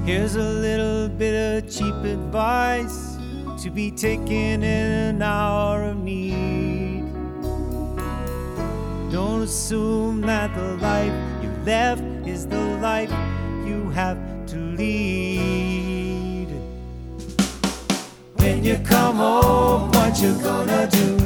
Here's a little bit of cheap advice to be taken in an hour of need. Don't assume that the life you left is the life you have to lead. When you come home, what you gonna do?